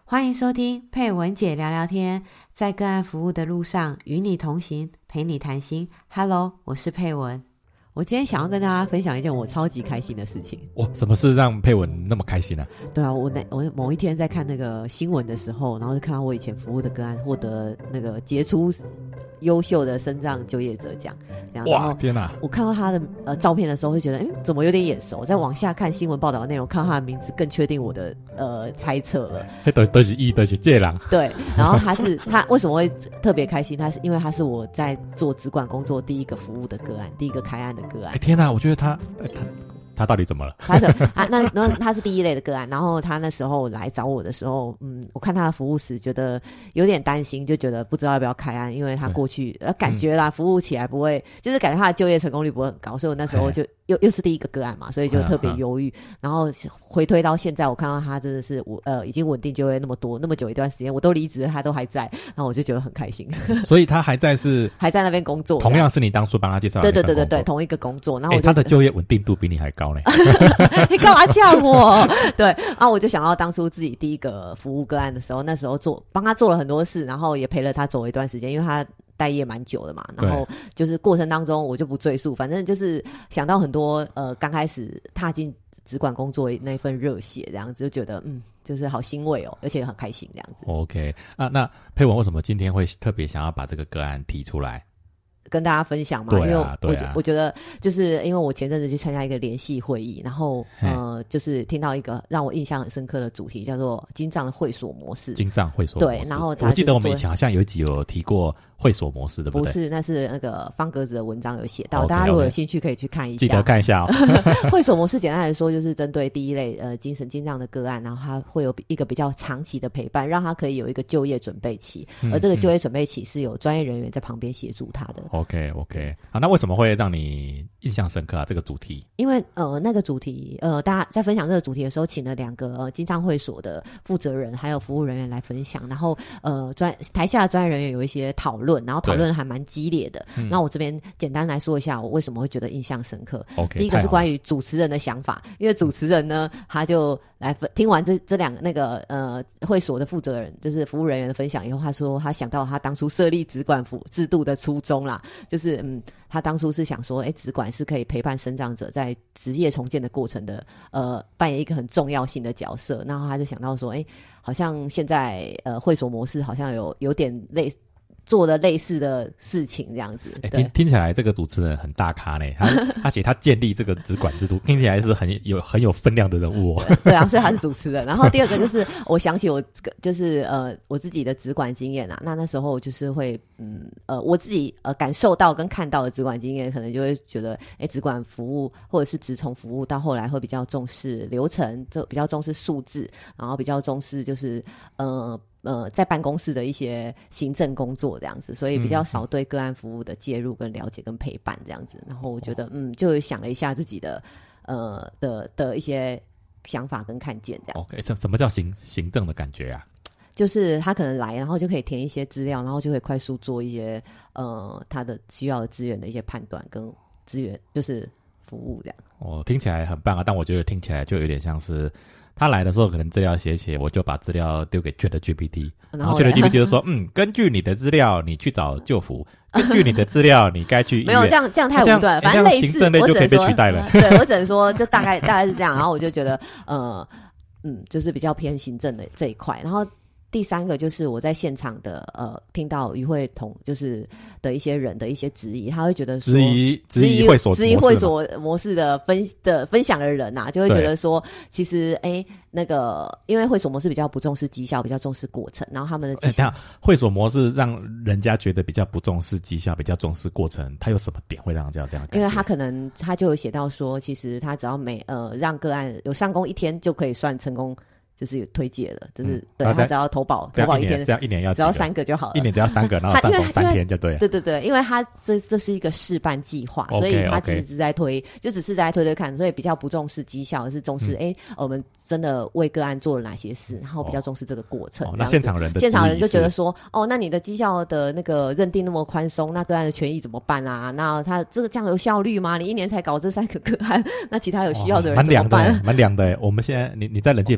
欢迎收听佩文姐聊聊天，在个案服务的路上与你同行，陪你谈心。Hello， 我是佩文。我今天想要跟大家分享一件我超级开心的事情。 哇，什么事让佩文那么开心呢？ 对啊，我某一天在看那个新闻的时候，然后就看到我以前服务的个案获得那个杰出优秀的身障就业者奖。 哇，天哪！ 我看到他的照片的时候，会觉得怎么有点眼熟。再往下看新闻报道的内容，看到他的名字，更确定我的猜测了。 都是这人。 对，然后他为什么会特别开心？因为他是我在做职管工作第一个服务的个案，第一个开案的个案。 天哪！我觉得他到底怎么了？ 那他是第一类的个案，然后他那时候来找我的时候，我看他的服务时觉得有点担心，就觉得不知道要不要开案，因为他过去感觉啦，服务起来不会，就是感觉他的就业成功率不会很高，所以我那时候就又是第一个案嘛，所以就特别犹豫。然后回推到现在，我看到他真的是已经稳定就业那么久一段时间，我都离职了，他都还在，然后我就觉得很开心。 所以他还在那边工作， 同样是你当初帮他介绍的那份工作。 对，同一个工作。然后他的就业稳定度比你还高呢。 你干嘛呛我？对，然后我就想到当初自己第一个服务个案的时候，那时候帮他做了很多事，然后也陪了他走一段时间，因为他待业蛮久的嘛，然后就是过程当中我就不赘述，反正就是想到很多刚开始踏进职管工作那份热血，这样子就觉得就是好欣慰哦，而且很开心这样子。 OK， 那佩文为什么今天会特别想要把这个个案提出来跟大家分享嘛？因为我觉得就是因为我前阵子去参加一个联系会议，然后就是听到一个让我印象很深刻的主题，叫做精障的会所模式。 精障会所模式。 对，然后我记得我们以前好像有一集有提过会所模式，对不对？ 不是，那是那个方格子的文章有写到，大家如果有兴趣可以去看一下， 记得看一下哦。 会所模式简单来说就是针对第一类精神精障的个案，然后他会有一个比较长期的陪伴，让他可以有一个就业准备期，而这个就业准备期是有专业人员在旁边协助他的。 OK， 好，那为什么会让你印象深刻啊？这个主题？ 因为那个主题大家在分享这个主题的时候，请了2个精障会所的负责人还有服务人员来分享，然后台下的专业人员有一些讨论，然后讨论还蛮激烈的。那我这边简单来说一下我为什么会觉得印象深刻。第一个是关于主持人的想法，因为主持人呢他就来听完这两个那个会所的负责人就是服务人员的分享以后，他说他想到他当初设立职管制度的初衷啦，就是他当初是想说职管是可以陪伴身障者在职业重建的过程的扮演一个很重要性的角色，然后他就想到说好像现在会所模式好像有点做了类似的事情这样子。 听起来这个主持人很大咖呢，他写他建立这个职管制度，听起来是很有分量的人物哦。 对啊，所以他是主持人。然后第二个就是我想起我就是我自己的职管经验啊，那时候就是会我自己感受到跟看到的职管经验，可能就会觉得职管服务或者是职从服务到后来会比较重视流程，比较重视数字，然后比较重视就是在办公室的一些行政工作这样子，所以比较少对个案服务的介入跟了解跟陪伴这样子。然后我觉得就想了一下自己的的一些想法跟看见这样。 OK， 什么叫行政的感觉啊？ 就是他可能来，然后就可以填一些资料，然后就可以快速做一些他的需要的资源的一些判断跟资源就是服务这样。 听起来很棒啊，但我觉得听起来就有点像是他来的时候可能资料写，我就把资料丢给 ChatGPT， 然后 ChatGPT 就说根据你的资料你去找就服，根据你的资料你该去医院。 没有这样太武断了，反正类似行政类就可以被取代了。 对，我只能说就大概是这样。然后我就觉得就是比较偏行政的这一块。然后第三个就是我在现场的听到与会同就是的一些人的一些质疑，他会觉得说质疑会所模式的分享的人啊，就会觉得说其实那个因为会所模式比较不重视绩效，比较重视过程，然后他们的绩效会所模式让人家觉得比较不重视绩效，比较重视过程，他有什么点会让人家这样感觉？ 因为他可能他就有写到说，其实他只要让个案有上工1天就可以算成功。就是有推介了，就是对他只要投保一天， 这样一年要只要3个就好了， 一年只要3个，然后上工3天就对了。 对，因为他这是一个示范计划，所以他只是在推，就只是在推看，所以比较不重视绩效，而是重视我们真的为个案做了哪些事，然后比较重视这个过程。 那现场人就觉得说，那你的绩效的那个认定那么宽松，那个案的权益怎么办啊？那他这个这样有效率吗？你1年才搞这3个个案，那其他有需要的人怎么办？ 蛮凉的。我们现在你在人际房有没有很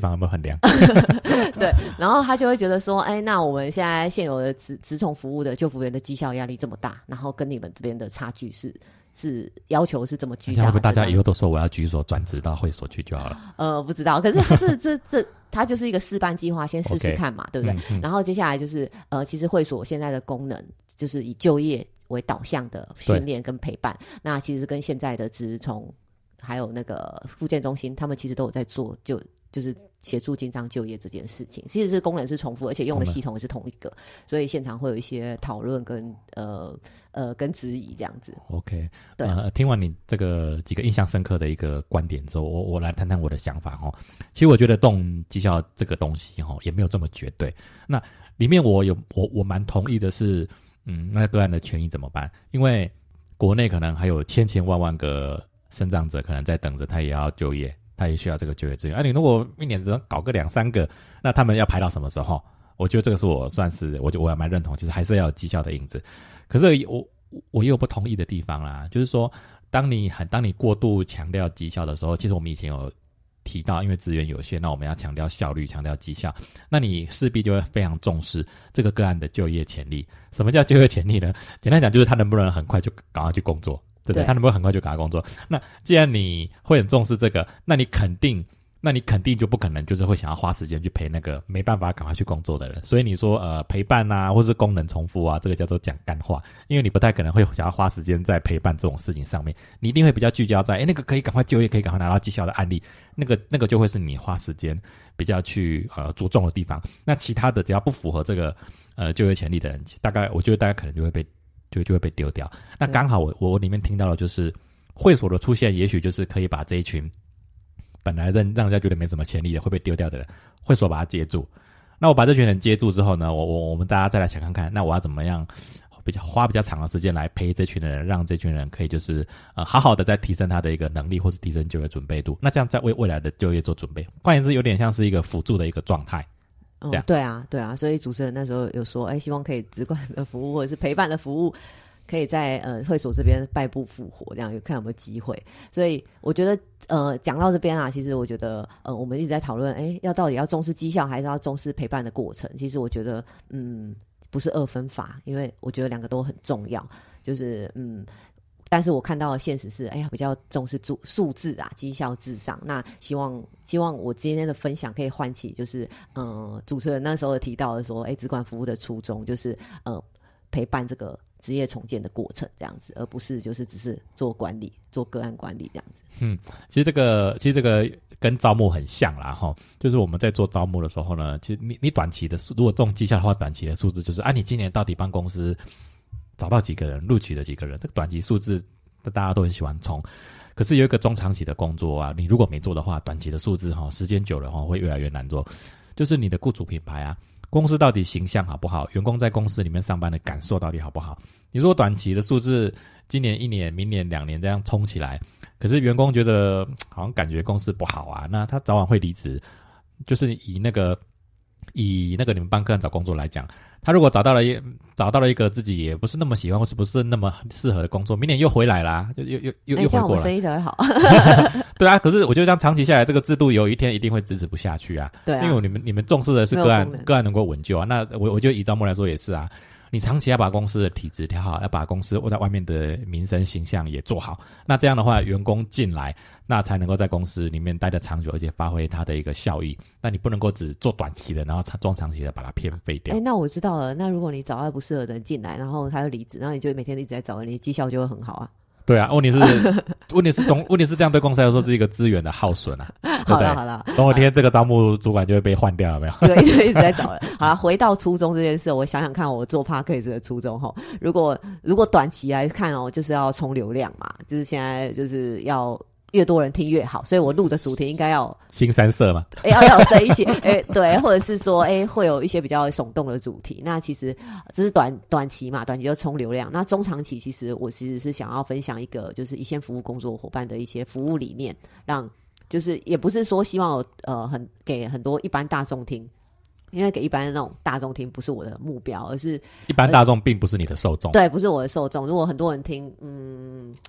量。 对，然后他就会觉得说，哎，那我们现在现有的职宠服务的就服员的绩效压力这么大，然后跟你们这边的差距是要求是这么巨大的， 会不会大家以后都说我要举手转职到会所去就好了？ 不知道，可是他它就是一个示范计划，先试试看嘛， 对不对？然后接下来就是其实会所现在的功能就是以就业为导向的训练跟陪伴，那其实跟现在的职宠还有那个复健中心，他们其实都有在做，就是协助精障就业这件事情，其实是功能是重复，而且用的系统也是同一个，所以现场会有一些讨论跟质疑这样子。 OK， 对，听完你这个几个印象深刻的一个观点之后，我来谈谈我的想法哦。其实我觉得动绩效这个东西哦，也没有这么绝对。那里面我蛮同意的是，那个案的权益怎么办？因为国内可能还有千万个身障者，可能在等着他也要就业。他也需要这个就业资源。你如果一年只能搞个2-3个，那他们要排到什么时候？我觉得这个是我算是，我也蛮认同，其实还是要有绩效的影子。可是我也有不同意的地方啦，就是说，当你过度强调绩效的时候，其实我们以前有提到，因为资源有限，那我们要强调效率，强调绩效，那你势必就会非常重视这个个案的就业潜力。什么叫就业潜力呢？简单讲，就是他能不能很快就赶快去工作。对不对？他能不能很快就赶快工作？那既然你会很重视这个，那你肯定就不可能就是会想要花时间去陪那个没办法赶快去工作的人。所以你说陪伴啊，或是功能重复啊，这个叫做讲干话，因为你不太可能会想要花时间在陪伴这种事情上面，你一定会比较聚焦在那个可以赶快就业，可以赶快拿到绩效的案例，那个就会是你花时间比较去着重的地方。那其他的只要不符合这个就业潜力的人，我觉得大概可能就会被丢掉。那刚好我里面听到的就是会所的出现，也许就是可以把这一群本来让人家觉得没什么潜力的会被丢掉的人，会所把他接住。那我把这群人接住之后呢，我们大家再来想看看，那我要怎么样花比较长的时间来陪这群人，让这群人可以就是好好的再提升他的一个能力，或是提升就业准备度。那这样在为未来的就业做准备，换言之有点像是一个辅助的一个状态。 对啊，所以主持人那时候有说，希望可以职管的服务或者是陪伴的服务，可以在会所这边败部复活，这样看有没有机会。所以我觉得讲到这边啊，其实我觉得我们一直在讨论，到底要重视绩效还是要重视陪伴的过程？其实我觉得不是二分法，因为我觉得两个都很重要，就是但是我看到的现实是，比较重视数字啊，绩效至上。那希望我今天的分享可以唤起，就是主持人那时候提到的说，职管服务的初衷就是陪伴这个职业重建的过程，这样子，而不是就是只是做管理、做个案管理这样子。 其实这个跟招募很像啦齁，就是我们在做招募的时候呢，其实你短期的，如果重绩效的话，短期的数字就是你今年到底帮公司找到几个人，录取了几个人，这个短期数字大家都很喜欢冲。可是有一个中长期的工作啊，你如果没做的话，短期的数字时间久了会越来越难做。就是你的雇主品牌啊，公司到底形象好不好，员工在公司里面上班的感受到底好不好。你如果短期的数字今年1年明年2年这样冲起来，可是员工觉得好像感觉公司不好啊，那他早晚会离职。就是以那个你们帮个人找工作来讲，他如果找到了一个自己也不是那么喜欢或是不是那么适合的工作，明年又回来啦，又回过来， 这样我们生意才会好。 对啊，可是我觉得这样长期下来，这个制度有一天一定会支持不下去啊。 对啊， 因为你们重视的是个案能够稳就啊。那我觉得以招募来说也是啊。你长期要把公司的体质调好，要把公司在外面的名声形象也做好，那这样的话员工进来，那才能够在公司里面待得长久，而且发挥它的一个效益。那你不能够只做短期的，然后中长期的把它偏废掉。 那我知道了。那如果你找到不适合的人进来，然后他又离职，然后你就每天一直在找人，你绩效就会很好啊。 对啊，问题是这样对公司来说是一个资源的耗损啊。 好了， 总有一天这个招募主管就会被换掉，有没有？ 对，就一直在找人。好了，回到初衷这件事，我想想看，我做 Podcast 的初衷如果短期来看就是要冲流量嘛，就是现在就是要越多人听越好，所以我录的主题应该要新三色嘛， 要有这一些，对，或者是说，会有一些比较耸动的主题。那其实这是短期嘛，短期就冲流量。那中长期，其实我是想要分享一个，就是一线服务工作伙伴的一些服务理念，让就是也不是说希望给很多一般大众听。因为给一般的那种大众听不是我的目标，而是一般大众并不是你的受众， 对，不是我的受众。如果很多人听，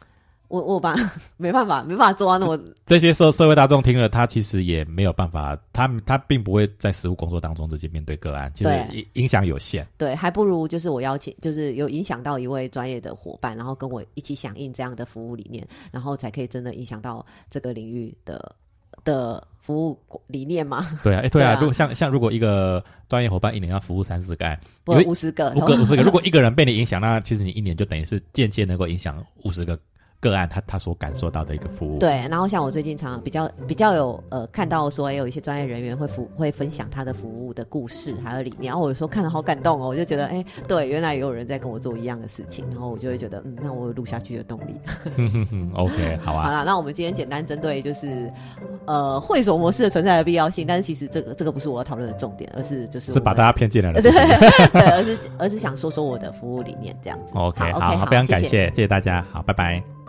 我没办法做到那么这些社会大众听了，他其实也没有办法，他并不会在实务工作当中直接面对个案，其实影响有限。 对，还不如就是我邀请，就是有影响到一位专业的伙伴，然后跟我一起响应这样的服务理念，然后才可以真的影响到这个领域的服务理念嘛。 对啊，对啊，如果像如果一个专业伙伴一年要服务30个案， 不50个 ，50个，如果一个人被你影响，那其实你一年就等于是间接能够影响50个个案他所感受到的一个服务。 对，然后像我最近常比较有看到说，有一些专业人员会分享他的服务的故事还有理念，然后我有时候看得好感动哦，我就觉得对，原来也有人在跟我做一样的事情，然后我就会觉得那我有录下去的动力。 OK， 好啊。 好啦，那我们今天简单针对就是会所模式的存在的必要性，但是其实这个不是我要讨论的重点，而是就是把大家骗进来了。 对，而是想说我的服务理念这样子。 OK， 好，非常感谢大家，好，拜拜。